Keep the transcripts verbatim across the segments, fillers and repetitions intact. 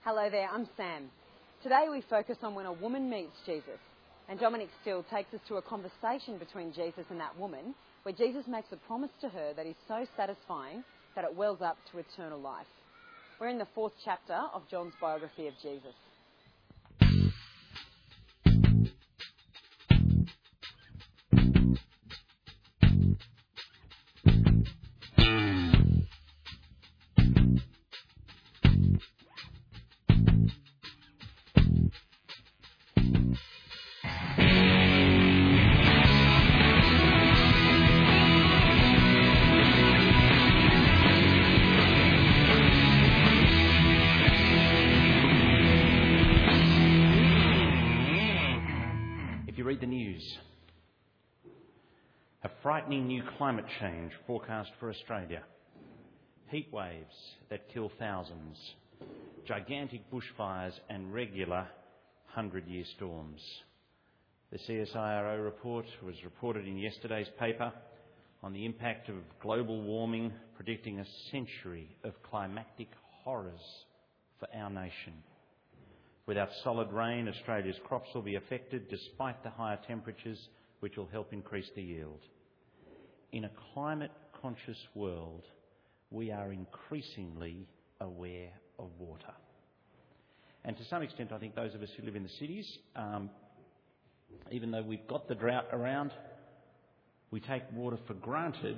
Hello there, I'm Sam. Today we focus on when a woman meets Jesus. And Dominic Steele takes us to a conversation between Jesus and that woman, where Jesus makes a promise to her that is so satisfying that it wells up to eternal life. We're in the fourth chapter of John's biography of Jesus. Read the news. A frightening new climate change forecast for Australia. Heat waves that kill thousands. Gigantic bushfires and regular hundred-year storms. The C S I R O report was reported in yesterday's paper on the impact of global warming, predicting a century of climactic horrors for our nation. Without solid rain, Australia's crops will be affected despite the higher temperatures, which will help increase the yield. In a climate-conscious world, we are increasingly aware of water. And to some extent, I think those of us who live in the cities, um, even though we've got the drought around, we take water for granted,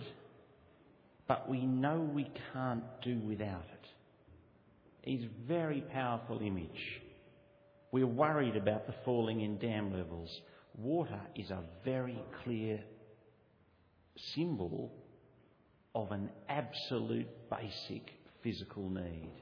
but we know we can't do without it. It's a very powerful image. We're worried about the falling in dam levels. Water is a very clear symbol of an absolute basic physical need.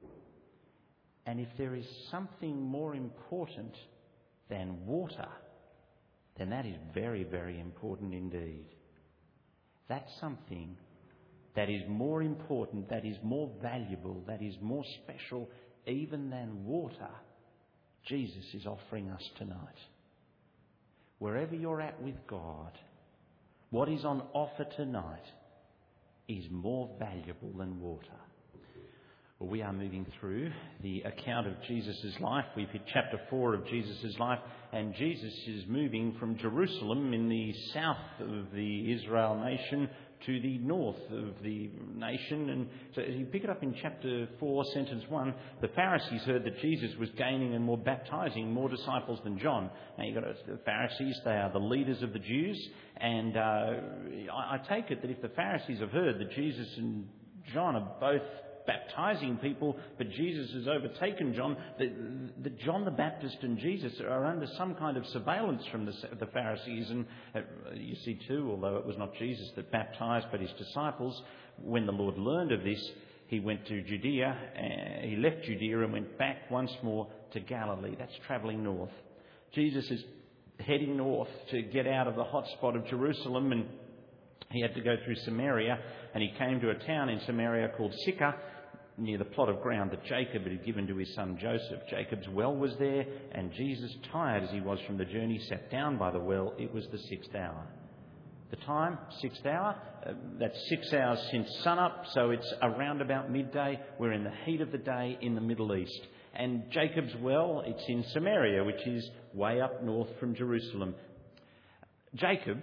And if there is something more important than water, then that is very, very important indeed. That's something that is more important, that is more valuable, that is more special even than water, Jesus is offering us tonight. Wherever you're at with God, what is on offer tonight is more valuable than water. Well, we are moving through the account of Jesus' life. We've hit chapter four of Jesus' life, and Jesus is moving from Jerusalem in the south of the Israel nation to the north of the nation. And so as you pick it up in chapter four, sentence one, the Pharisees heard that Jesus was gaining and more baptising more disciples than John. Now you've got the Pharisees, they are the leaders of the Jews, and uh, I, I take it that if the Pharisees have heard that Jesus and John are both baptising people, but Jesus has overtaken John, that, that John the Baptist and Jesus are under some kind of surveillance from the, the Pharisees. And uh, you see too, although it was not Jesus that baptised but his disciples, when the Lord learned of this, he went to Judea, uh, he left Judea and went back once more to Galilee. That's travelling north. Jesus is heading north to get out of the hot spot of Jerusalem, and he had to go through Samaria, and he came to a town in Samaria called Sychar, near the plot of ground that Jacob had given to his son Joseph. Jacob's well was there, and Jesus, tired as he was from the journey, sat down by the well. It was the sixth hour. The time, sixth hour, uh, that's six hours since sunup, so it's around about midday. We're in the heat of the day in the Middle East. And Jacob's well, it's in Samaria, which is way up north from Jerusalem. Jacob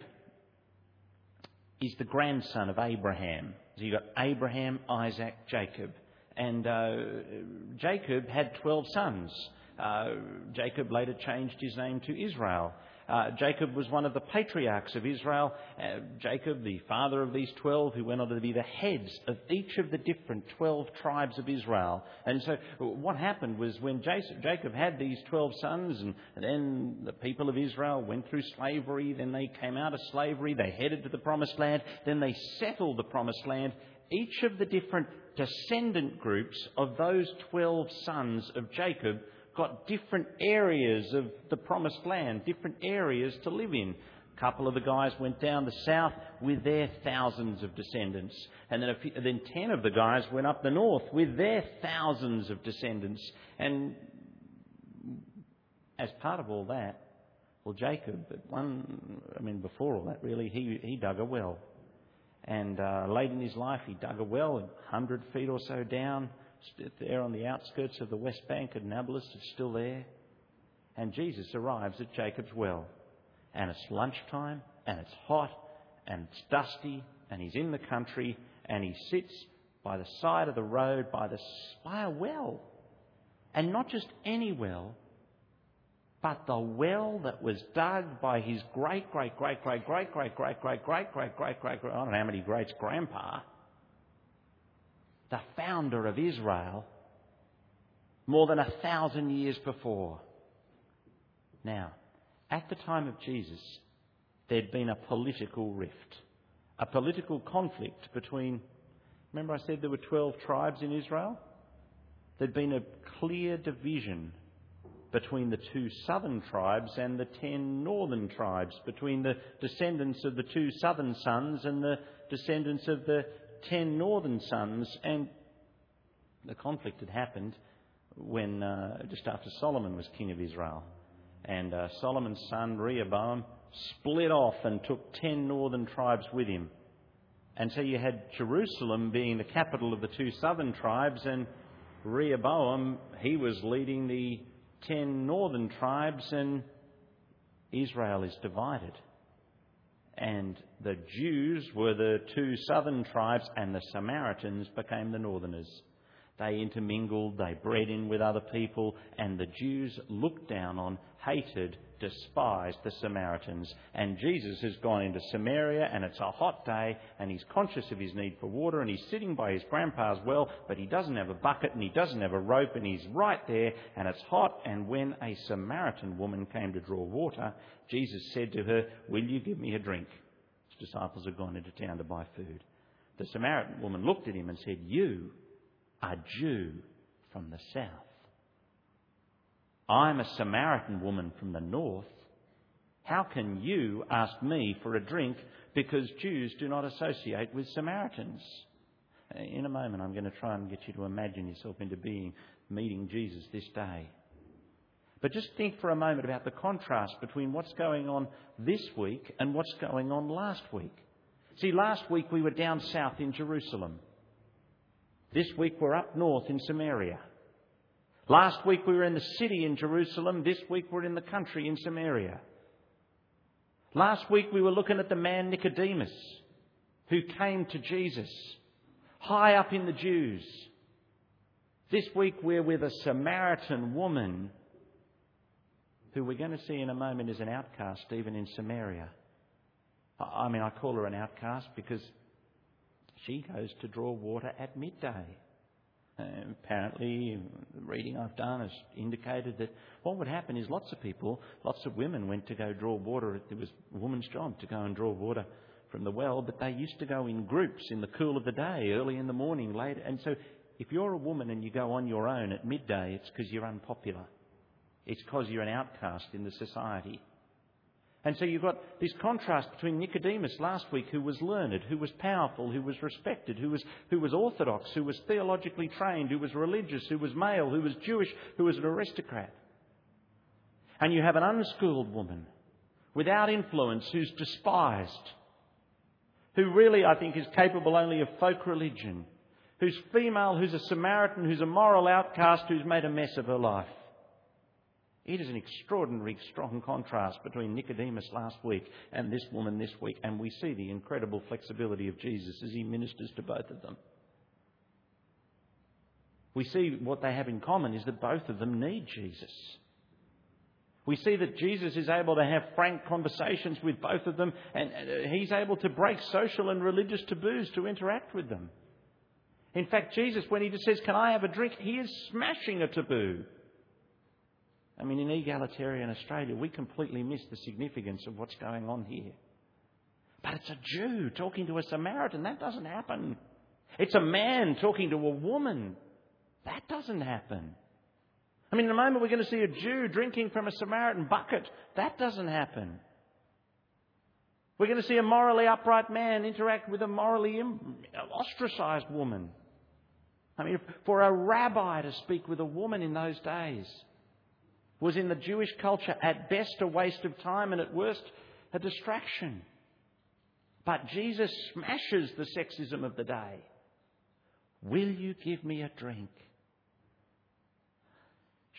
is the grandson of Abraham. So you've got Abraham, Isaac, Jacob. And uh, Jacob had twelve sons. Uh, Jacob later changed his name to Israel. Uh, Jacob was one of the patriarchs of Israel. Uh, Jacob, the father of these twelve, who went on to be the heads of each of the different twelve tribes of Israel. And so what happened was when Jacob had these twelve sons, and then the people of Israel went through slavery, then they came out of slavery, they headed to the Promised Land, then they settled the Promised Land. Each of the different descendant groups of those twelve sons of Jacob got different areas of the Promised Land, different areas to live in. A couple of the guys went down the south with their thousands of descendants. And then, a few, then ten of the guys went up the north with their thousands of descendants. And as part of all that, well, Jacob, at one, I mean, before all that, really, he, he dug a well. And uh, late in his life, he dug a well, a hundred feet or so down, there on the outskirts of the West Bank at Nablus. It's still there. And Jesus arrives at Jacob's well. And it's lunchtime, and it's hot, and it's dusty, and he's in the country, and he sits by the side of the road by, the, by a well. And not just any well, but the well that was dug by his great, great, great, great, great, great, great, great, great, great, great, great, I don't know how many greats, grandpa, the founder of Israel, more than a thousand years before. Now, at the time of Jesus, there'd been a political rift, a political conflict between, remember I said there were twelve tribes in Israel? There'd been a clear division between the two southern tribes and the ten northern tribes, between the descendants of the two southern sons and the descendants of the ten northern sons. And the conflict had happened when uh, just after Solomon was king of Israel. And uh, Solomon's son Rehoboam split off and took ten northern tribes with him. And so you had Jerusalem being the capital of the two southern tribes, and Rehoboam, he was leading the ten northern tribes, and Israel is divided. And the Jews were the two southern tribes, and the Samaritans became the northerners. They intermingled, they bred in with other people, and the Jews looked down on, hated, despised the Samaritans. And Jesus has gone into Samaria, and it's a hot day, and he's conscious of his need for water, and he's sitting by his grandpa's well, but he doesn't have a bucket, and he doesn't have a rope, and he's right there, and it's hot. And when a Samaritan woman came to draw water, Jesus said to her, "Will you give me a drink?" His disciples had gone into town to buy food. The Samaritan woman looked at him and said, "You, a Jew from the south. I'm a Samaritan woman from the north. How can you ask me for a drink, because Jews do not associate with Samaritans?" In a moment I'm going to try and get you to imagine yourself into being meeting Jesus this day. But just think for a moment about the contrast between what's going on this week and what's going on last week. See, last week we were down south in Jerusalem. This week we're up north in Samaria. Last week we were in the city in Jerusalem. This week we're in the country in Samaria. Last week we were looking at the man Nicodemus, who came to Jesus high up in the Jews. This week we're with a Samaritan woman who we're going to see in a moment is an outcast even in Samaria. I mean, I call her an outcast because she goes to draw water at midday. Uh, apparently, the reading I've done has indicated that what would happen is lots of people, lots of women went to go draw water. It was a woman's job to go and draw water from the well, but they used to go in groups in the cool of the day, early in the morning, late. And so if you're a woman and you go on your own at midday, it's because you're unpopular. It's because you're an outcast in the society. And so you've got this contrast between Nicodemus last week, who was learned, who was powerful, who was respected, who was, who was orthodox, who was theologically trained, who was religious, who was male, who was Jewish, who was an aristocrat. And you have an unschooled woman without influence who's despised, who really, I think, is capable only of folk religion, who's female, who's a Samaritan, who's a moral outcast, who's made a mess of her life. It is an extraordinary strong contrast between Nicodemus last week and this woman this week, and we see the incredible flexibility of Jesus as he ministers to both of them. We see what they have in common is that both of them need Jesus. We see that Jesus is able to have frank conversations with both of them, and he's able to break social and religious taboos to interact with them. In fact, Jesus, when he just says, "Can I have a drink?" he is smashing a taboo. I mean, in egalitarian Australia, we completely miss the significance of what's going on here. But it's a Jew talking to a Samaritan. That doesn't happen. It's a man talking to a woman. That doesn't happen. I mean, in a moment we're going to see a Jew drinking from a Samaritan bucket. That doesn't happen. We're going to see a morally upright man interact with a morally ostracised woman. I mean, for a rabbi to speak with a woman in those days was in the Jewish culture at best a waste of time and at worst a distraction. But Jesus smashes the sexism of the day. "Will you give me a drink?"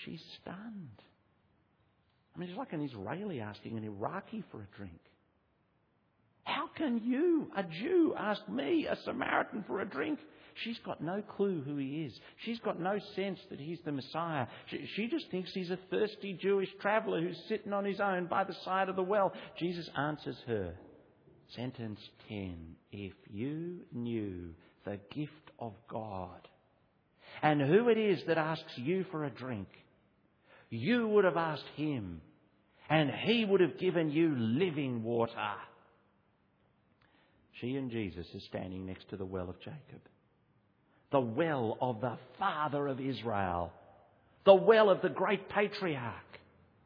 she's stunned. I mean, it's like an Israeli asking an Iraqi for a drink. How can you, a Jew, ask me, a Samaritan, for a drink? She's got no clue who he is. She's got no sense that he's the Messiah. She, she just thinks he's a thirsty Jewish traveller who's sitting on his own by the side of the well. Jesus answers her. Sentence ten. If you knew the gift of God and who it is that asks you for a drink, you would have asked him and he would have given you living water. She and Jesus are standing next to the well of Jacob. The well of the father of Israel. The well of the great patriarch.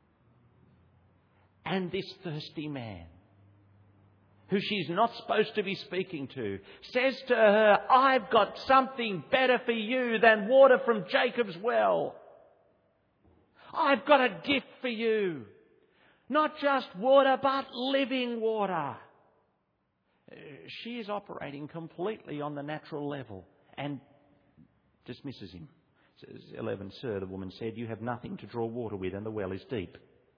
And this thirsty man, who she's not supposed to be speaking to, says to her, I've got something better for you than water from Jacob's well. I've got a gift for you. Not just water, but living water. She is operating completely on the natural level and dismisses him. Says, eleven, Sir, the woman said, you have nothing to draw water with and the well is deep.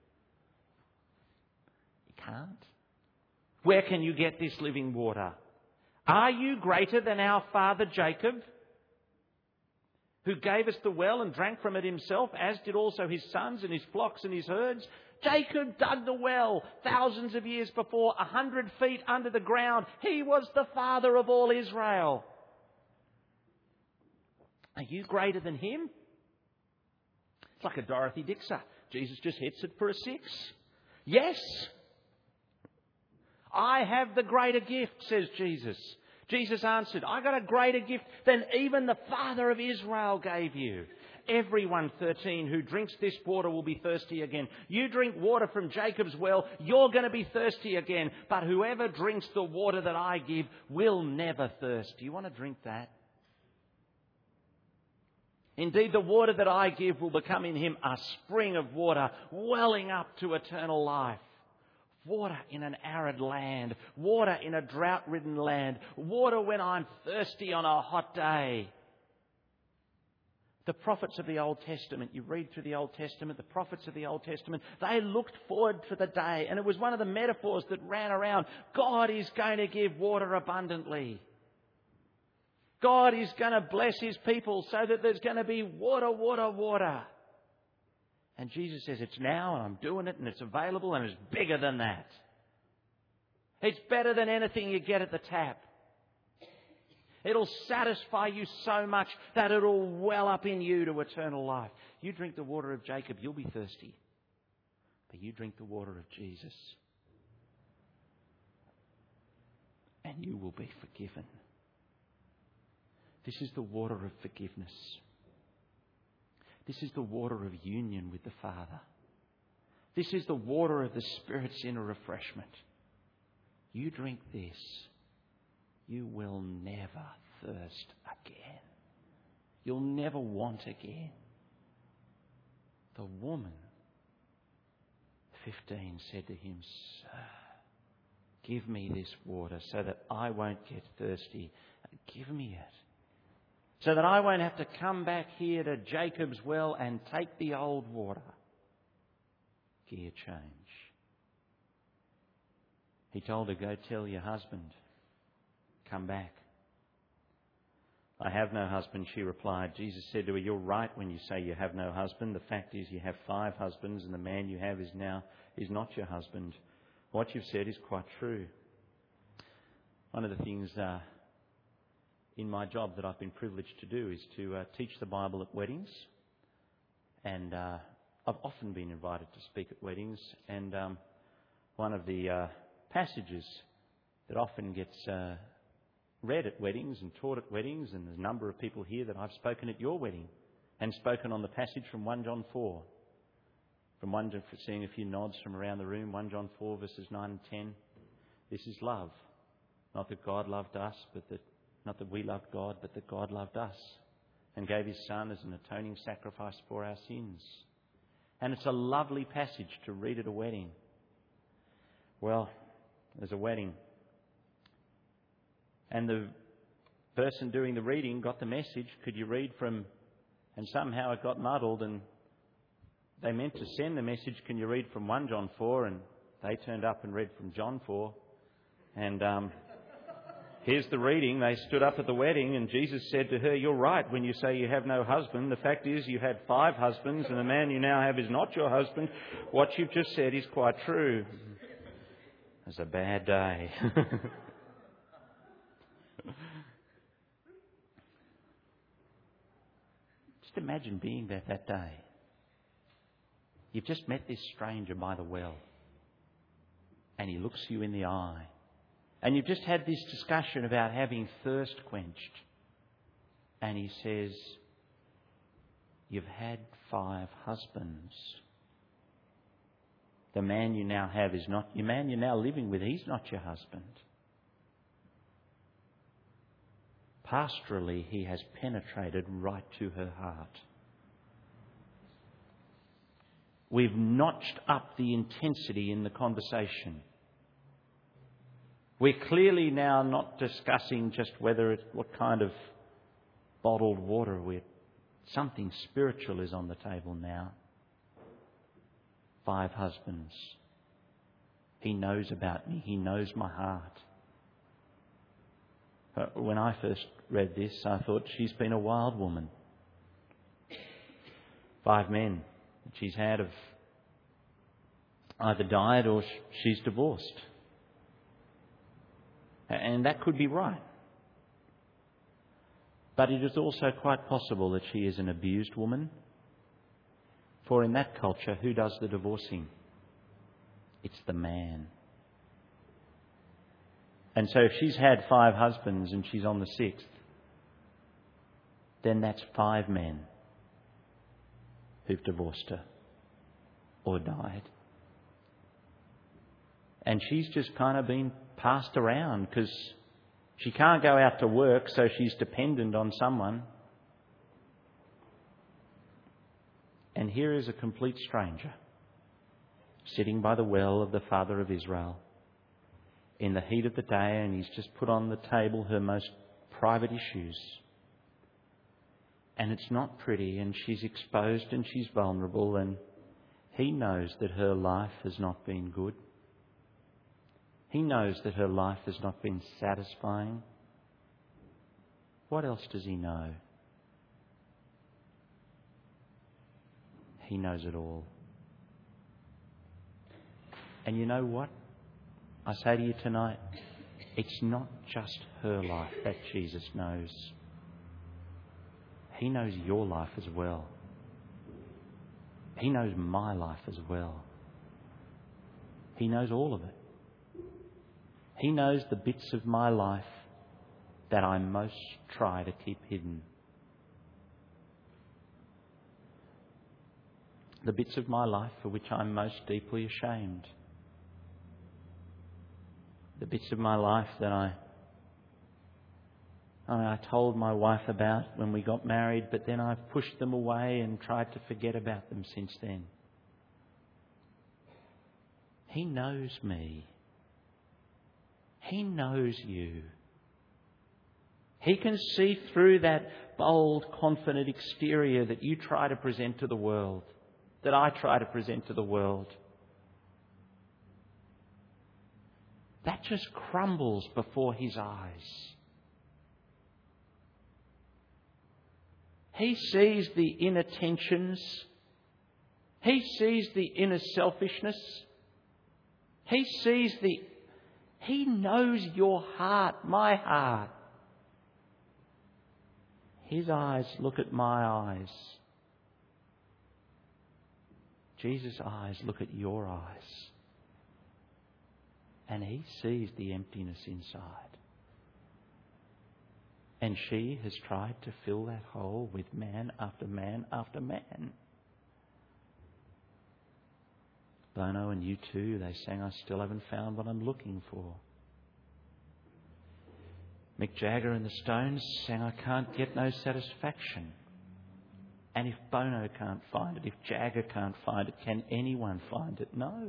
You can't. Where can you get this living water? Are you greater than our father Jacob, who gave us the well and drank from it himself, as did also his sons and his flocks and his herds? Jacob dug the well thousands of years before, a hundred feet under the ground. He was the father of all Israel. Are you greater than him? It's like a Dorothy Dixer. Jesus just hits it for a six. Yes. I have the greater gift, says Jesus. Jesus answered, I got a greater gift than even the father of Israel gave you. Everyone, thirteen, who drinks this water will be thirsty again. You drink water from Jacob's well, you're going to be thirsty again. But whoever drinks the water that I give will never thirst. Do you want to drink that? Indeed, the water that I give will become in him a spring of water welling up to eternal life. Water in an arid land. Water in a drought-ridden land. Water when I'm thirsty on a hot day. The prophets of the Old Testament, you read through the Old Testament, the prophets of the Old Testament, they looked forward to the day. And it was one of the metaphors that ran around. God is going to give water abundantly. God is going to bless his people so that there's going to be water, water, water. And Jesus says, it's now and I'm doing it and it's available and it's bigger than that. It's better than anything you get at the tap. It'll satisfy you so much that it'll well up in you to eternal life. You drink the water of Jacob, you'll be thirsty. But you drink the water of Jesus and you will be forgiven. This is the water of forgiveness. This is the water of union with the Father. This is the water of the Spirit's inner refreshment. You drink this, you will never thirst again. You'll never want again. The woman, fifteen, said to him, Sir, give me this water so that I won't get thirsty. Give me it. So that I won't have to come back here to Jacob's well and take the old water. Gear change. He told her, go tell your husband. Come back. I have no husband, she replied. Jesus said to her, you're right when you say you have no husband. The fact is you have five husbands and the man you have is now is not your husband. What you've said is quite true. One of the things uh, in my job that I've been privileged to do is to uh, teach the Bible at weddings. And uh, I've often been invited to speak at weddings. And um, one of the uh, passages that often gets uh, read at weddings and taught at weddings, and there's a number of people here that I've spoken at your wedding and spoken on the passage from First John four. From one John, seeing a few nods from around the room, First John four verses nine and ten. This is love. Not that God loved us, but that Not that we loved God, but that God loved us and gave his Son as an atoning sacrifice for our sins. And it's a lovely passage to read at a wedding. Well, there's a wedding. And the person doing the reading got the message, could you read from... And somehow it got muddled and they meant to send the message, can you read from First John four? And they turned up and read from John four. And um, here's the reading. They stood up at the wedding and Jesus said to her, you're right when you say you have no husband. The fact is you had five husbands and the man you now have is not your husband. What you've just said is quite true. It was a bad day. Just imagine being there that day. You've just met this stranger by the well and he looks you in the eye. And you've just had this discussion about having thirst quenched. And he says, you've had five husbands. The man you now have is not, your man you're now living with, he's not your husband. Pastorally, he has penetrated right to her heart. We've notched up the intensity in the conversation. We're clearly now not discussing just whether it, what kind of bottled water we're... Something spiritual is on the table now. Five husbands. He knows about me. He knows my heart. When I first read this, I thought she's been a wild woman. Five men that she's had have either died or she's divorced. And that could be right. But it is also quite possible that she is an abused woman. For in that culture, who does the divorcing? It's the man. And so if she's had five husbands and she's on the sixth, then that's five men who've divorced her or died. And she's just kind of been passed around because she can't go out to work, so she's dependent on someone. And here is a complete stranger sitting by the well of the father of Israel in the heat of the day, and he's just put on the table her most private issues. And it's not pretty, and she's exposed and she's vulnerable, and he knows that her life has not been good. He knows that her life has not been satisfying. What else does he know? He knows it all. And you know what? I say to you tonight, it's not just her life that Jesus knows. He knows your life as well. He knows my life as well. He knows all of it. He knows the bits of my life that I most try to keep hidden. The bits of my life for which I'm most deeply ashamed. The bits of my life that I, I told my wife about when we got married, but then I've pushed them away and tried to forget about them since then. He knows me. He knows you. He can see through that bold, confident exterior that you try to present to the world, that I try to present to the world. That just crumbles before his eyes. He sees the inner tensions. He sees the inner selfishness. He sees the... He knows your heart, my heart. His eyes look at my eyes. Jesus' eyes look at your eyes. And he sees the emptiness inside. And she has tried to fill that hole with man after man after man. Bono and U two, they sang, I still haven't found what I'm looking for. Mick Jagger and the Stones sang, I can't get no satisfaction. And if Bono can't find it, if Jagger can't find it, can anyone find it? No.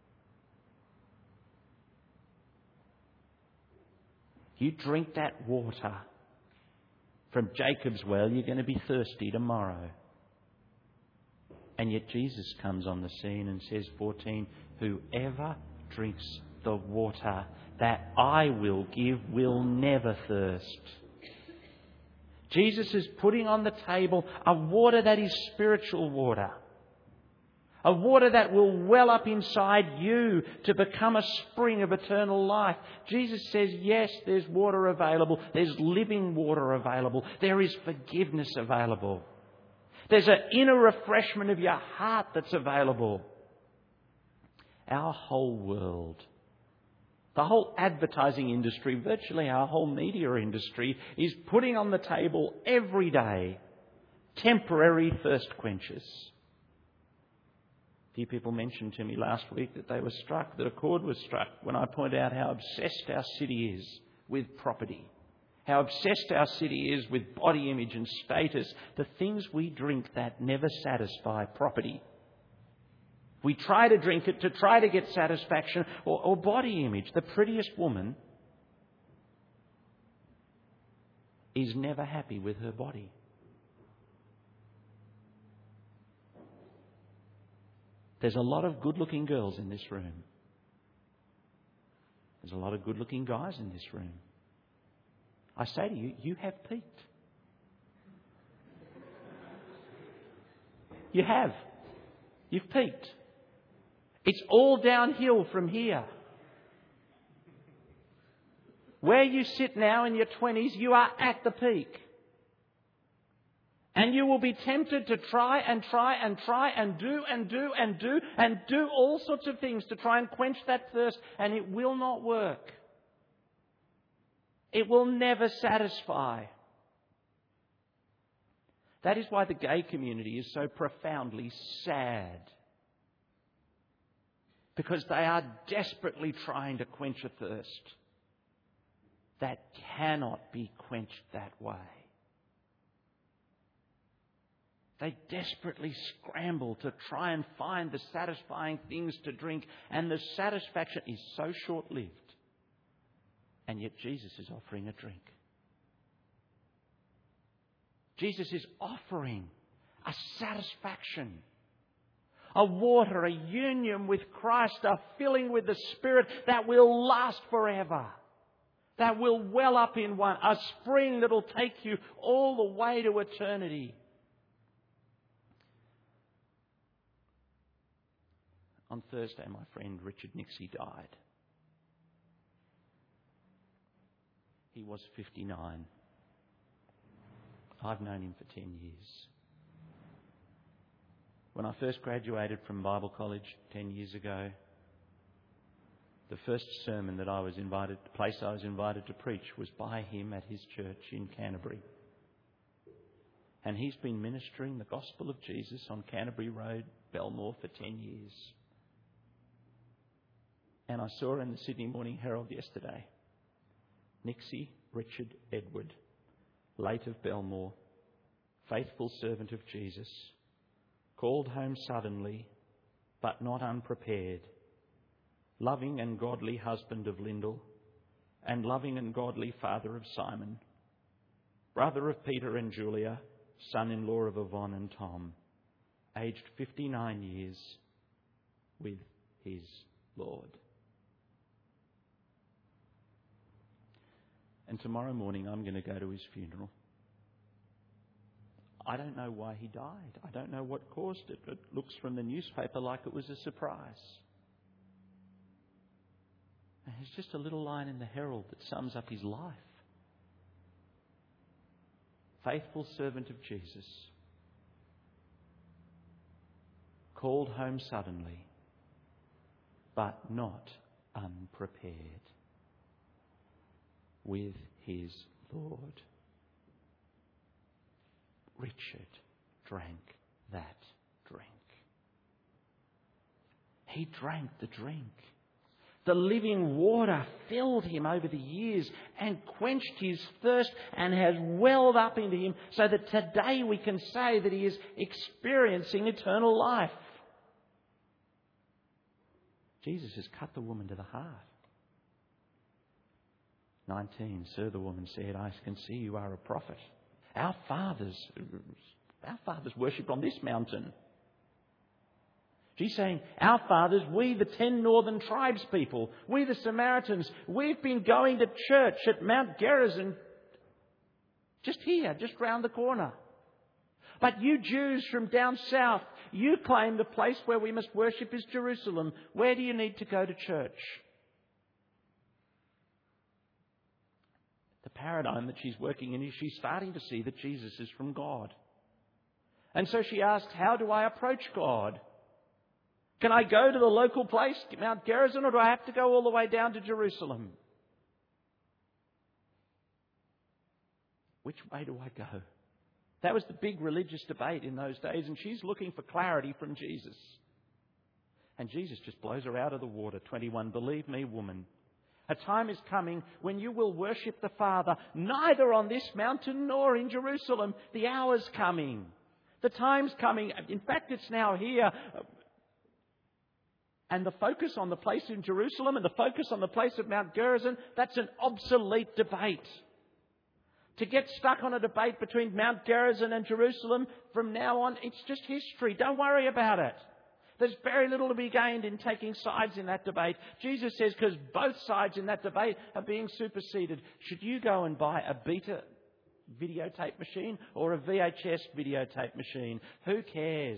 You drink that water from Jacob's well, you're going to be thirsty tomorrow. And yet Jesus comes on the scene and says, fourteen, whoever drinks the water that I will give will never thirst. Jesus is putting on the table a water that is spiritual water. A water that will well up inside you to become a spring of eternal life. Jesus says, yes, there's water available. There's living water available. There is forgiveness available. There's an inner refreshment of your heart that's available. Our whole world, the whole advertising industry, virtually our whole media industry, is putting on the table every day temporary thirst quenchers. A few people mentioned to me last week that they were struck, that a chord was struck when I pointed out how obsessed our city is with property. How obsessed our city is with body image and status. The things we drink that never satisfy: property. We try to drink it to try to get satisfaction, or, or body image. The prettiest woman is never happy with her body. There's a lot of good-looking girls in this room. There's a lot of good-looking guys in this room. I say to you, you have peaked. You have. You've peaked. It's all downhill from here. Where you sit now in your twenties, you are at the peak. And you will be tempted to try and try and try and do and do and do and do all sorts of things to try and quench that thirst, and it will not work. It will never satisfy. That is why the gay community is so profoundly sad. Because they are desperately trying to quench a thirst that cannot be quenched that way. They desperately scramble to try and find the satisfying things to drink, and the satisfaction is so short-lived. And yet Jesus is offering a drink. Jesus is offering a satisfaction, a water, a union with Christ, a filling with the Spirit that will last forever, that will well up in one, a spring that will take you all the way to eternity. On Thursday, my friend Richard Nixie died. He was fifty-nine. I've known him for ten years. When I first graduated from Bible college ten years ago, the first sermon that I was invited, the place I was invited to preach, was by him at his church in Canterbury. And he's been ministering the gospel of Jesus on Canterbury Road, Belmore, for ten years. And I saw in the Sydney Morning Herald yesterday, Nixie Richard Edward, late of Belmore, faithful servant of Jesus, called home suddenly, but not unprepared, loving and godly husband of Lyndall, and loving and godly father of Simon, brother of Peter and Julia, son-in-law of Yvonne and Tom, aged fifty-nine years, with his Lord. And tomorrow morning I'm going to go to his funeral. I don't know why he died. I don't know what caused it. It looks from the newspaper like it was a surprise. And there's just a little line in the Herald that sums up his life. Faithful servant of Jesus, called home suddenly, but not unprepared, with his Lord. Richard drank that drink. He drank the drink. The living water filled him over the years and quenched his thirst and has welled up into him, so that today we can say that he is experiencing eternal life. Jesus has cut the woman to the heart. nineteen, Sir, the woman said, I can see you are a prophet. Our fathers, our fathers worshipped on this mountain. She's saying, our fathers, we the ten northern tribes people, we the Samaritans, we've been going to church at Mount Gerizim just here, just round the corner. But you Jews from down south, you claim the place where we must worship is Jerusalem. Where do you need to go to church? The paradigm that she's working in is she's starting to see that Jesus is from God. And so she asks, how do I approach God? Can I go to the local place, Mount Gerizim, or do I have to go all the way down to Jerusalem? Which way do I go? That was the big religious debate in those days, and she's looking for clarity from Jesus. And Jesus just blows her out of the water. twenty-one, believe me, woman, a time is coming when you will worship the Father, neither on this mountain nor in Jerusalem. The hour's coming. The time's coming. In fact, it's now here. And the focus on the place in Jerusalem and the focus on the place of Mount Gerizim, that's an obsolete debate. To get stuck on a debate between Mount Gerizim and Jerusalem from now on, it's just history. Don't worry about it. There's very little to be gained in taking sides in that debate. Jesus says, because both sides in that debate are being superseded. Should you go and buy a beta videotape machine or a V H S videotape machine? Who cares?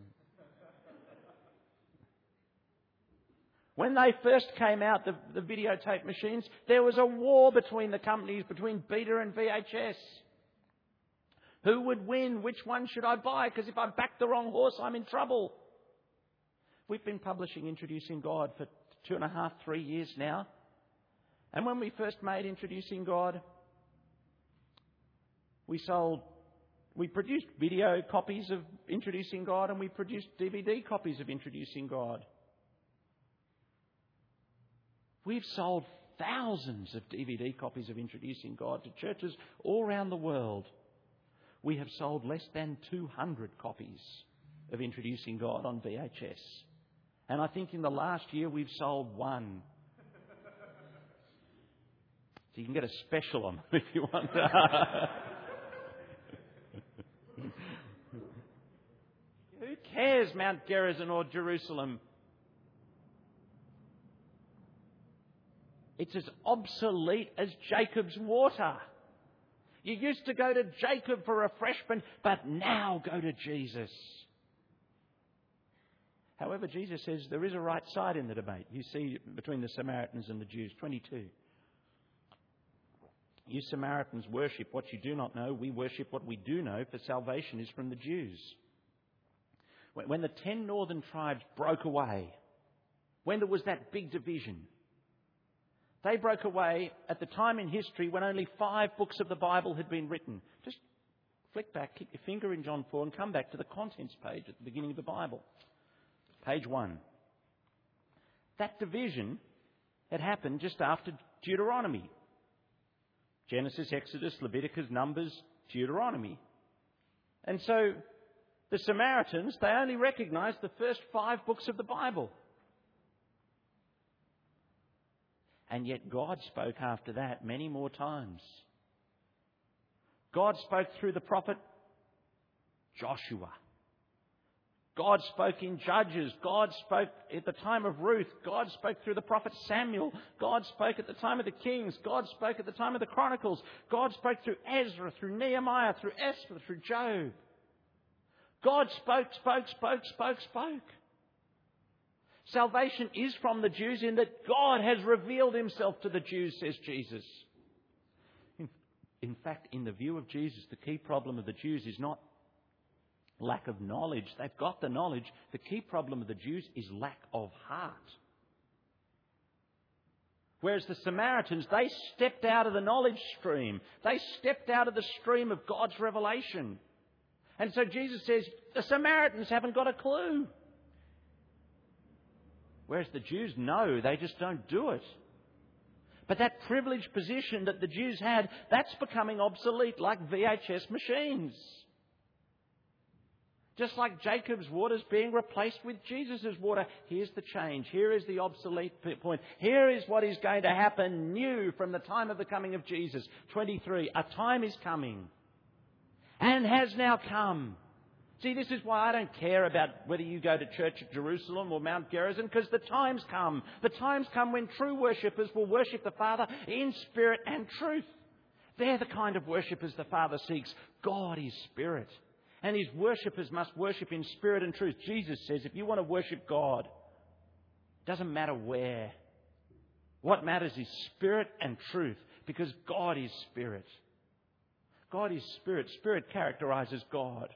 When they first came out, the, the videotape machines, there was a war between the companies, between Beta and V H S. Who would win? Which one should I buy? Because if I back the wrong horse, I'm in trouble. We've been publishing Introducing God for two and a half, three years now. And when we first made Introducing God, we sold, we produced video copies of Introducing God and we produced D V D copies of Introducing God. We've sold thousands of D V D copies of Introducing God to churches all around the world. We have sold less than two hundred copies of Introducing God on V H S. And I think in the last year we've sold one. So you can get a special on them if you want. Who cares, Mount Gerizim or Jerusalem? It's as obsolete as Jacob's water. You used to go to Jacob for refreshment, but now go to Jesus. However, Jesus says there is a right side in the debate. You see between the Samaritans and the Jews. twenty-two. You Samaritans worship what you do not know. We worship what we do know, for salvation is from the Jews. When the ten northern tribes broke away, when there was that big division, they broke away at the time in history when only five books of the Bible had been written. Just flick back, keep your finger in John four and come back to the contents page at the beginning of the Bible. Page one. That division had happened just after Deuteronomy. Genesis, Exodus, Leviticus, Numbers, Deuteronomy. And so the Samaritans, they only recognised the first five books of the Bible. And yet God spoke after that many more times. God spoke through the prophet Joshua. God spoke in Judges. God spoke at the time of Ruth. God spoke through the prophet Samuel. God spoke at the time of the Kings. God spoke at the time of the Chronicles. God spoke through Ezra, through Nehemiah, through Esther, through Job. God spoke, spoke, spoke, spoke, spoke. Salvation is from the Jews in that God has revealed himself to the Jews, says Jesus. In, in fact, in the view of Jesus, the key problem of the Jews is not lack of knowledge. They've got the knowledge. The key problem of the Jews is lack of heart. Whereas the Samaritans, they stepped out of the knowledge stream. They stepped out of the stream of God's revelation. And so Jesus says, the Samaritans haven't got a clue. Whereas the Jews know, they just don't do it. But that privileged position that the Jews had, that's becoming obsolete like V H S machines. Just like Jacob's water is being replaced with Jesus' water. Here's the change. Here is the obsolete point. Here is what is going to happen new from the time of the coming of Jesus. twenty-three. A time is coming and has now come See, this is why I don't care about whether you go to church at Jerusalem or Mount Gerizim, because the times come. The times come when true worshippers will worship the Father in spirit and truth. They're the kind of worshippers the Father seeks. God is spirit. And his worshippers must worship in spirit and truth. Jesus says, if you want to worship God, it doesn't matter where. What matters is spirit and truth, because God is spirit. God is spirit. Spirit characterises God.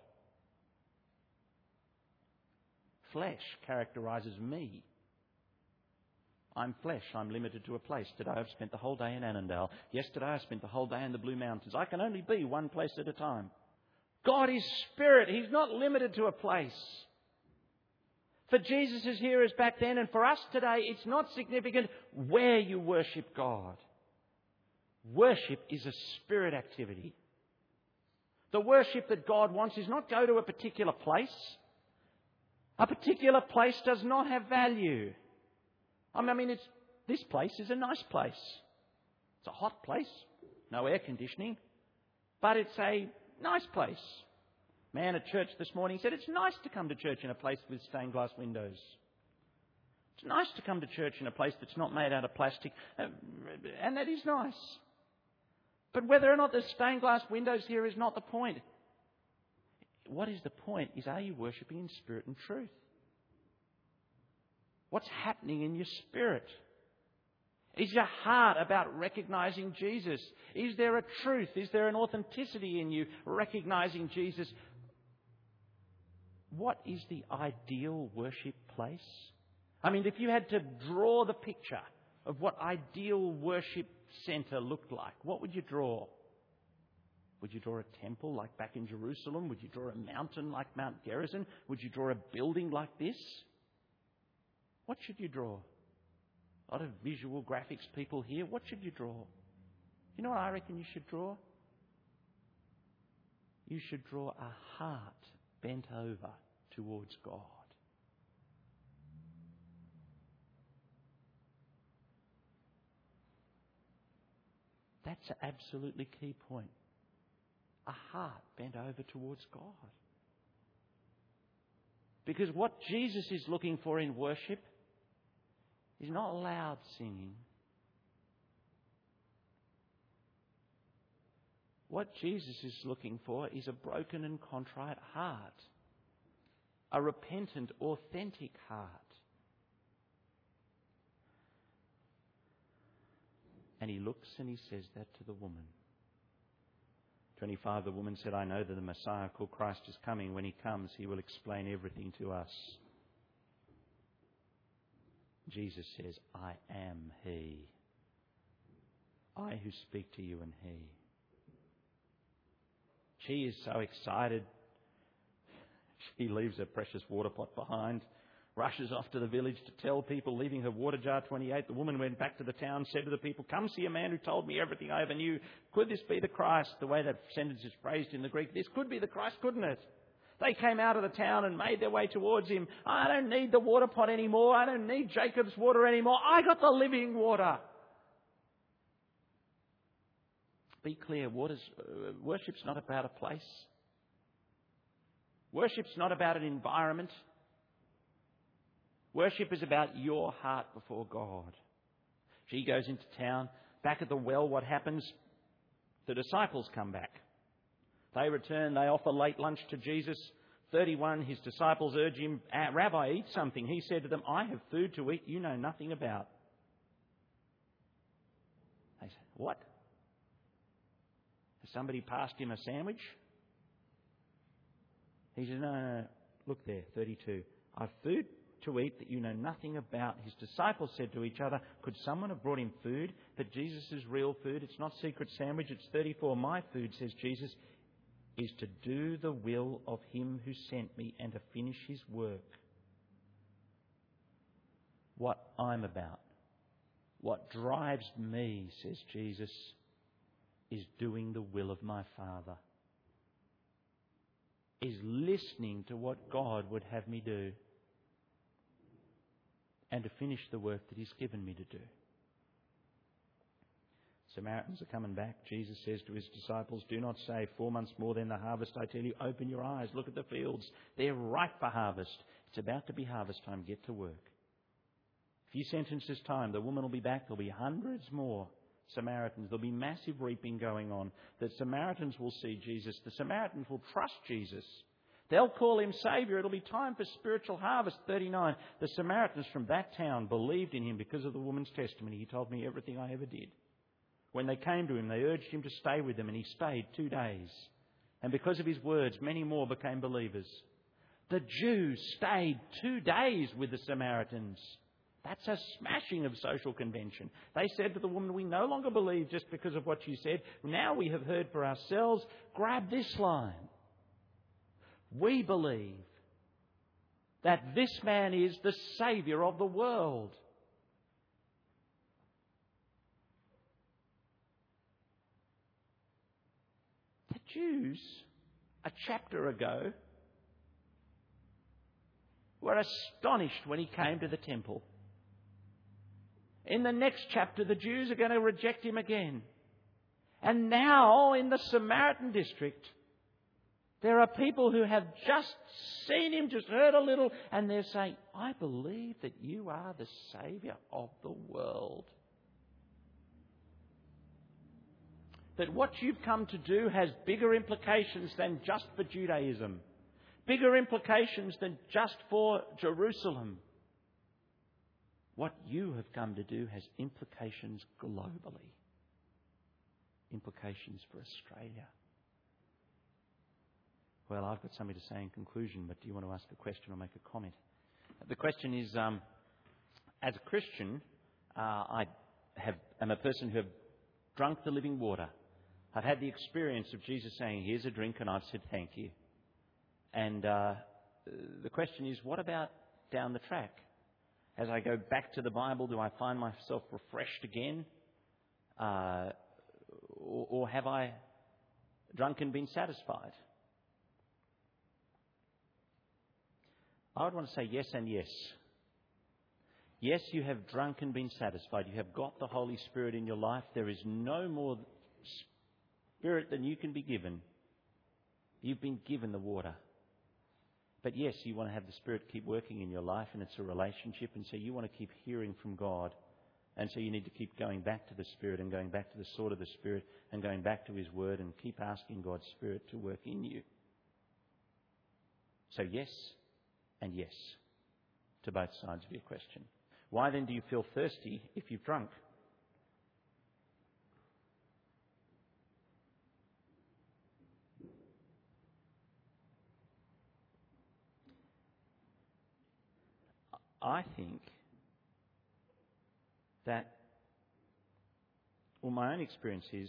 Flesh characterises me. I'm flesh. I'm limited to a place. Today I've spent the whole day in Annandale. Yesterday I spent the whole day in the Blue Mountains. I can only be one place at a time. God is spirit. He's not limited to a place. For Jesus' hearers back then and for us today, it's not significant where you worship God. Worship is a spirit activity. The worship that God wants is not go to a particular place. A particular place does not have value. I mean, it's, this place is a nice place. It's a hot place, no air conditioning, but it's a nice place. Man at church this morning said it's nice to come to church in a place with stained glass windows. It's nice to come to church in a place that's not made out of plastic, and that is nice. But whether or not there's stained glass windows here is not the point. What is the point is, are you worshipping in spirit and truth? What's happening in your spirit? Is your heart about recognising Jesus? Is there a truth? Is there an authenticity in you recognising Jesus? What is the ideal worship place? I mean, if you had to draw the picture of what ideal worship centre looked like, what would you draw? Would you draw a temple like back in Jerusalem? Would you draw a mountain like Mount Gerizim? Would you draw a building like this? What should you draw? A lot of visual graphics people here. What should you draw? You know what I reckon you should draw? You should draw a heart bent over towards God. That's an absolutely key point. A heart bent over towards God. Because what Jesus is looking for in worship is not loud singing. What Jesus is looking for is a broken and contrite heart. A repentant, authentic heart. And he looks and he says that to the woman. twenty-five, the woman said, I know that the Messiah called Christ is coming. When he comes, he will explain everything to us. Jesus says, I am he. I who speak to you am he. She is so excited. She leaves her precious water pot behind, rushes off to the village to tell people, leaving her water jar. twenty-eight, the woman went back to the town, said to the people, come see a man who told me everything I ever knew. Could this be the Christ? The way that sentence is phrased in the Greek, this could be the Christ, couldn't it? They came out of the town and made their way towards him. I don't need the water pot anymore. I don't need Jacob's water anymore. I got the living water. Be clear, water's, uh, worship's not about a place. Worship's not about an environment. Worship is about your heart before God. She goes into town. Back at the well, what happens? The disciples come back. They return. They offer late lunch to Jesus. thirty-one, his disciples urge him, Rabbi, eat something. He said to them, I have food to eat you know nothing about. They say, what? Has somebody passed him a sandwich? He says, no, no, no. Look there, thirty-two. I've food to eat that you know nothing about. His disciples said to each other, could someone have brought him food? But Jesus is real food. It's not secret sandwich. It's thirty-four. My food, says Jesus, is to do the will of him who sent me and to finish his work. What I'm about, what drives me, says Jesus, is doing the will of my Father. Is listening to what God would have me do. And to finish the work that he's given me to do. Samaritans are coming back. Jesus says to his disciples, do not say, four months more than the harvest. I tell you, open your eyes, look at the fields. They're ripe for harvest. It's about to be harvest time. Get to work. A few sentences time, the woman will be back. There'll be hundreds more Samaritans. There'll be massive reaping going on. The Samaritans will see Jesus. The Samaritans will trust Jesus. They'll call him Saviour. It'll be time for spiritual harvest. thirty-nine. The Samaritans from that town believed in him because of the woman's testimony. He told me everything I ever did. When they came to him, they urged him to stay with them, and he stayed two days. And because of his words, many more became believers. The Jews stayed two days with the Samaritans. That's a smashing of social convention. They said to the woman, we no longer believe just because of what you said. Now we have heard for ourselves. Grab this line. We believe that this man is the Saviour of the world. The Jews, a chapter ago, were astonished when he came to the temple. In the next chapter, the Jews are going to reject him again. And now, in the Samaritan district, there are people who have just seen him, just heard a little, and they're saying, I believe that you are the Saviour of the world. That what you've come to do has bigger implications than just for Judaism. Bigger implications than just for Jerusalem. What you have come to do has implications globally. Implications for Australia. Well, I've got something to say in conclusion, but do you want to ask a question or make a comment? The question is, um, as a Christian, uh, I have, am a person who have drunk the living water. I've had the experience of Jesus saying, here's a drink, and I've said thank you. And uh, the question is, what about down the track? As I go back to the Bible, do I find myself refreshed again? Uh, or, or have I drunk and been satisfied? I would want to say yes and yes. Yes, you have drunk and been satisfied. You have got the Holy Spirit in your life. There is no more Spirit than you can be given. You've been given the water. But yes, you want to have the Spirit keep working in your life, and it's a relationship, and so you want to keep hearing from God. And so you need to keep going back to the Spirit and going back to the sword of the Spirit and going back to His Word and keep asking God's Spirit to work in you. So yes and yes to both sides of your question. Why then do you feel thirsty if you've drunk? I think that, well, my own experience is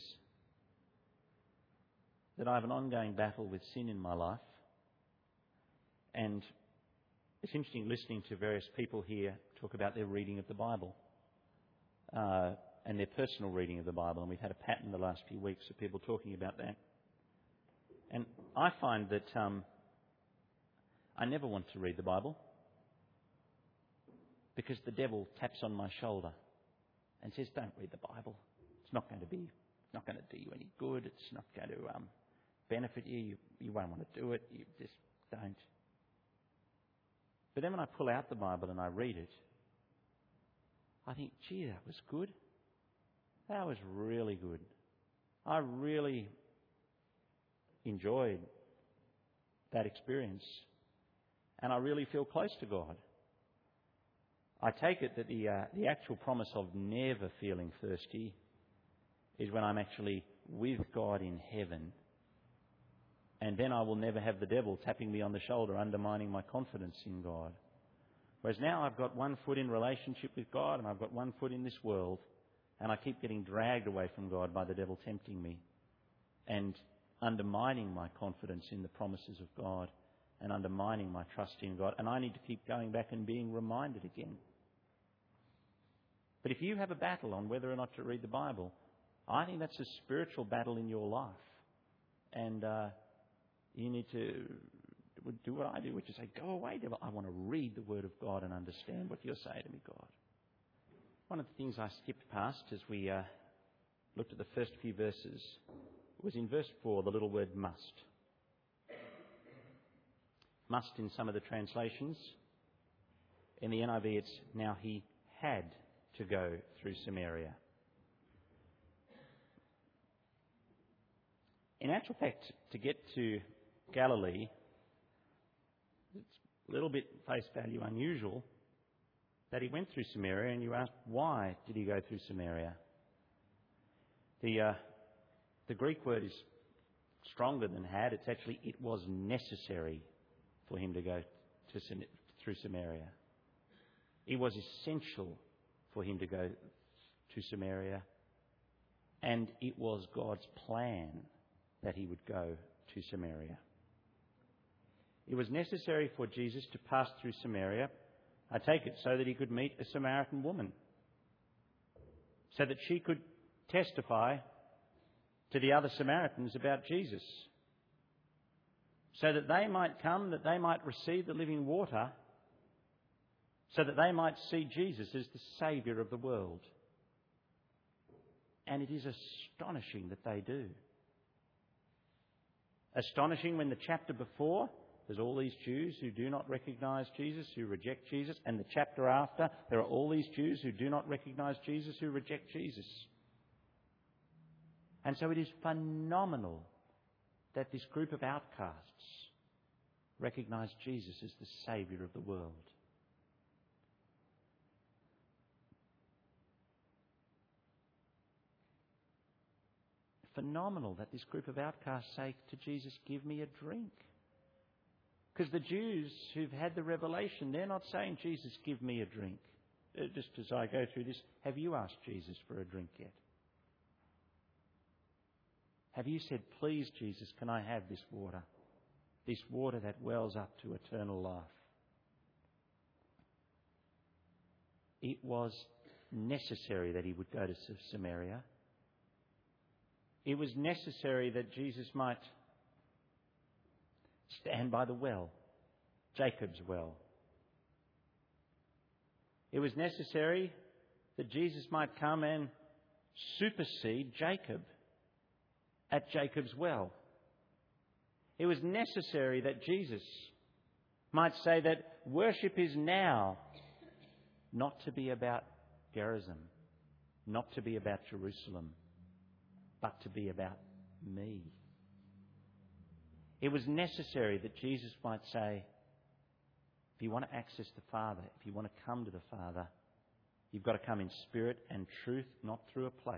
that I have an ongoing battle with sin in my life. And it's interesting listening to various people here talk about their reading of the Bible uh, and their personal reading of the Bible. And we've had a pattern the last few weeks of people talking about that. And I find that um, I never want to read the Bible, because the devil taps on my shoulder and says, don't read the Bible. It's not going to be, it's not going to do you any good. It's not going to um, benefit you. you. You won't want to do it. You just don't. But then when I pull out the Bible and I read it, I think, gee, that was good. That was really good. I really enjoyed that experience. And I really feel close to God. I take it that the uh, the actual promise of never feeling thirsty is when I'm actually with God in heaven, and then I will never have the devil tapping me on the shoulder, undermining my confidence in God. Whereas now I've got one foot in relationship with God and I've got one foot in this world, and I keep getting dragged away from God by the devil tempting me and undermining my confidence in the promises of God and undermining my trust in God, and I need to keep going back and being reminded again. But if you have a battle on whether or not to read the Bible, I think that's a spiritual battle in your life. And uh, you need to do what I do, which is say, go away, devil. I want to read the Word of God and understand what you're saying to me, God. One of the things I skipped past as we uh, looked at the first few verses, was in verse four, the little word must. Must in some of the translations. In the N I V it's now he had to go through Samaria. In actual fact, to get to Galilee, it's a little bit face value unusual that he went through Samaria, and you ask, why did he go through Samaria? The, uh, the Greek word is stronger than had. It's actually, it was necessary for him to go to, through Samaria. It was essential for him to go to Samaria, and it was God's plan that he would go to Samaria. It was necessary for Jesus to pass through Samaria, I take it, so that he could meet a Samaritan woman, so that she could testify to the other Samaritans about Jesus, so that they might come, that they might receive the living water, so that they might see Jesus as the Saviour of the world. And it is astonishing that they do. Astonishing when the chapter before, there's all these Jews who do not recognise Jesus, who reject Jesus, and the chapter after, there are all these Jews who do not recognise Jesus, who reject Jesus. And so it is phenomenal that this group of outcasts recognise Jesus as the Saviour of the world. Phenomenal that this group of outcasts say to Jesus, give me a drink. Because the Jews who've had the revelation, they're not saying, Jesus, give me a drink. Uh, just as I go through this, have you asked Jesus for a drink yet? Have you said, please, Jesus, can I have this water? This water that wells up to eternal life. It was necessary that he would go to Samaria. It was necessary that Jesus might stand by the well, Jacob's well. It was necessary that Jesus might come and supersede Jacob at Jacob's well. It was necessary that Jesus might say that worship is now not to be about Gerizim, not to be about Jerusalem, but to be about me. It was necessary that Jesus might say, if you want to access the Father, if you want to come to the Father, you've got to come in spirit and truth, not through a place.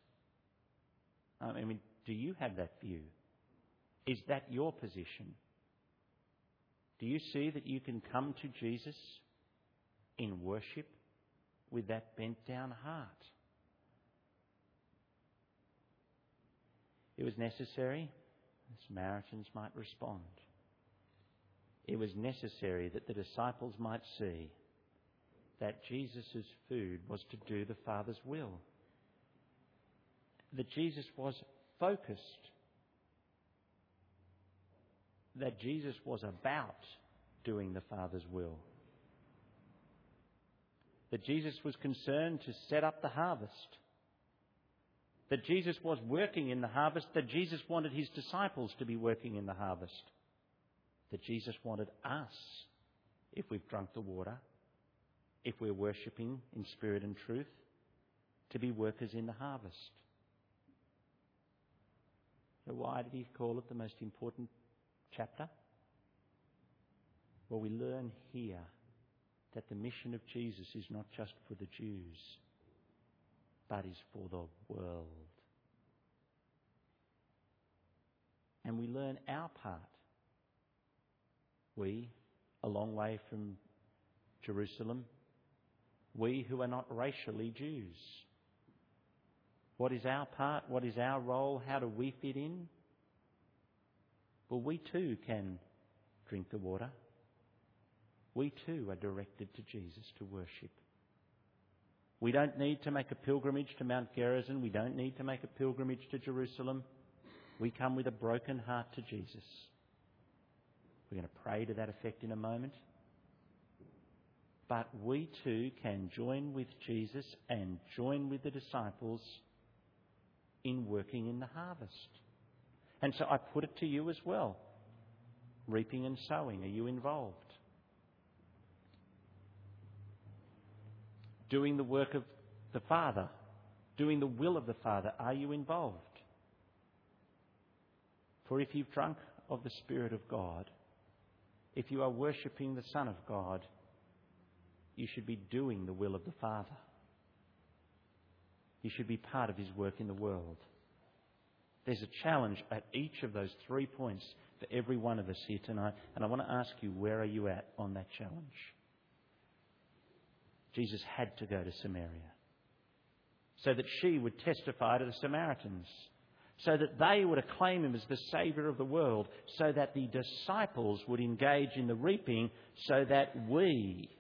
I mean, do you have that view? Is that your position? Do you see that you can come to Jesus in worship with that bent down heart? It was necessary the Samaritans might respond. It was necessary that the disciples might see that Jesus' food was to do the Father's will. That Jesus was focused. That Jesus was about doing the Father's will. That Jesus was concerned to set up the harvest. That Jesus was working in the harvest, that Jesus wanted his disciples to be working in the harvest. That Jesus wanted us, if we've drunk the water, if we're worshipping in spirit and truth, to be workers in the harvest. So why did he call it the most important chapter? Well, we learn here that the mission of Jesus is not just for the Jews, but is for the world. And we learn our part. We, a long way from Jerusalem, we who are not racially Jews. What is our part? What is our role? How do we fit in? Well, we too can drink the water. We too are directed to Jesus to worship. We don't need to make a pilgrimage to Mount Gerizim. We don't need to make a pilgrimage to Jerusalem. We come with a broken heart to Jesus. We're going to pray to that effect in a moment. But we too can join with Jesus and join with the disciples in working in the harvest. And so I put it to you as well. Reaping and sowing, are you involved? Doing the work of the Father, doing the will of the Father, are you involved? For if you've drunk of the Spirit of God, if you are worshipping the Son of God, you should be doing the will of the Father. You should be part of His work in the world. There's a challenge at each of those three points for every one of us here tonight, and I want to ask you, where are you at on that challenge? Jesus had to go to Samaria so that she would testify to the Samaritans, so that they would acclaim Him as the Saviour of the world, so that the disciples would engage in the reaping, so that we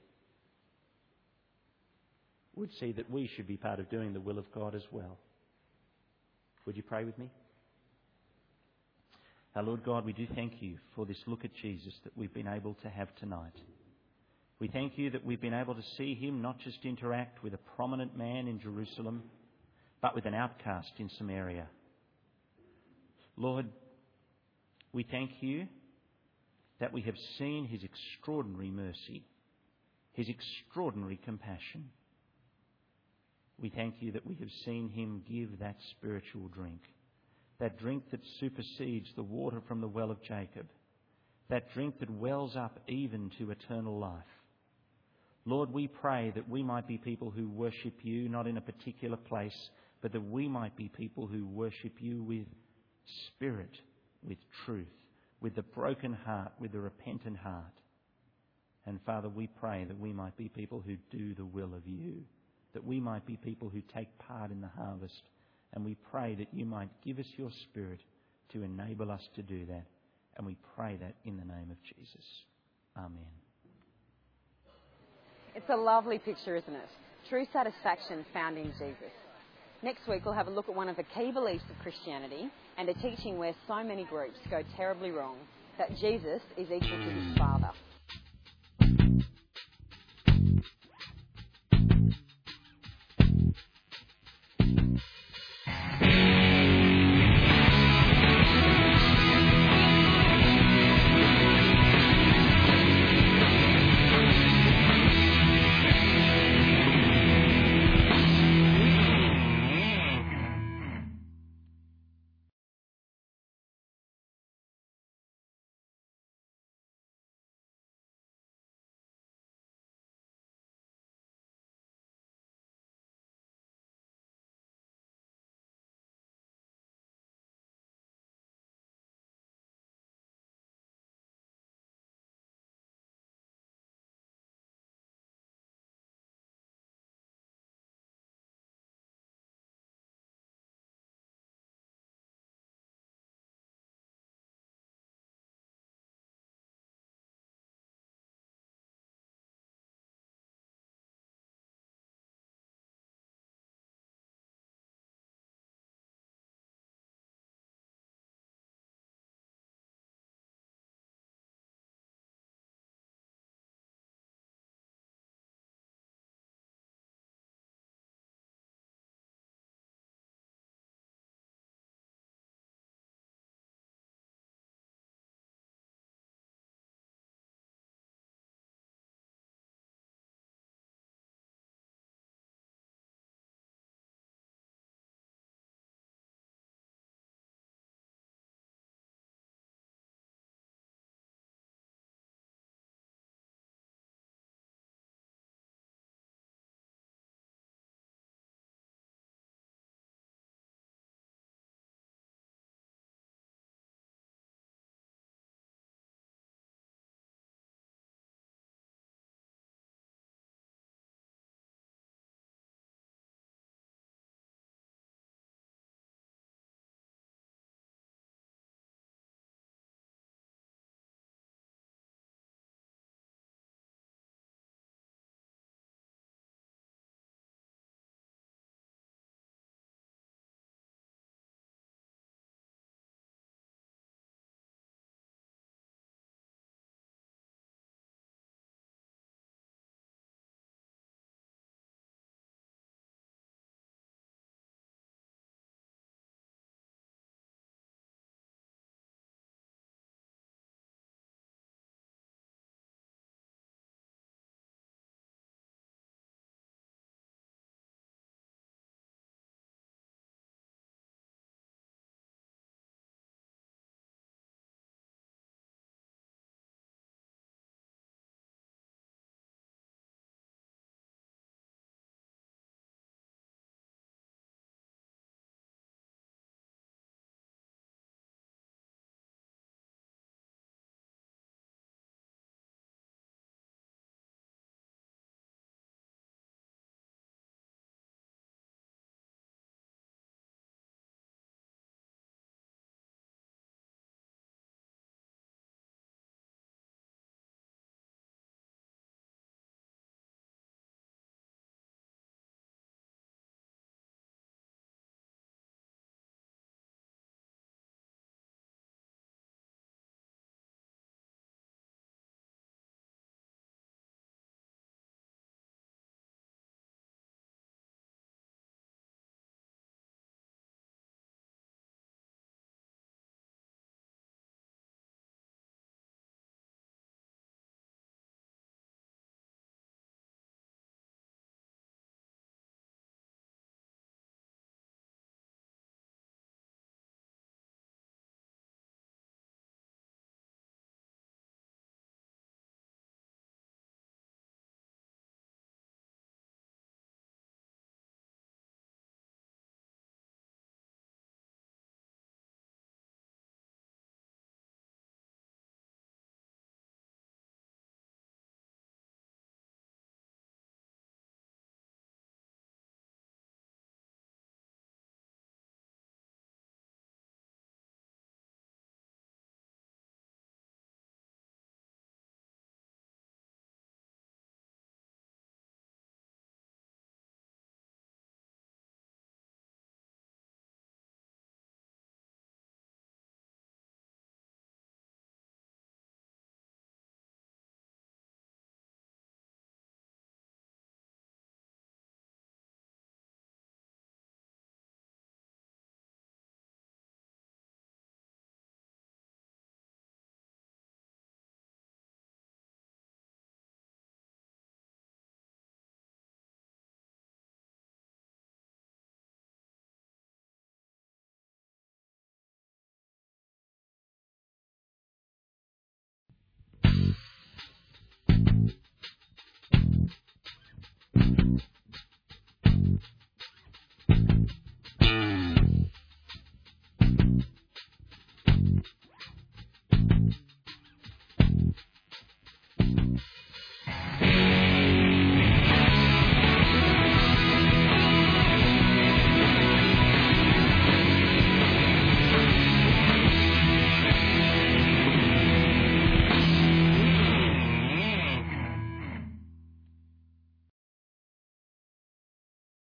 would see that we should be part of doing the will of God as well. Would you pray with me? Our Lord God, we do thank You for this look at Jesus that we've been able to have tonight. We thank You that we've been able to see Him not just interact with a prominent man in Jerusalem, but with an outcast in Samaria. Lord, we thank You that we have seen His extraordinary mercy, His extraordinary compassion. We thank You that we have seen Him give that spiritual drink, that drink that supersedes the water from the well of Jacob, that drink that wells up even to eternal life. Lord, we pray that we might be people who worship You not in a particular place, but that we might be people who worship You with spirit, with truth, with the broken heart, with the repentant heart. And Father, we pray that we might be people who do the will of You, that we might be people who take part in the harvest. And we pray that You might give us Your Spirit to enable us to do that. And we pray that in the name of Jesus. Amen. It's a lovely picture, isn't it? True satisfaction found in Jesus. Next week we'll have a look at one of the key beliefs of Christianity and a teaching where so many groups go terribly wrong, that Jesus is equal to His Father.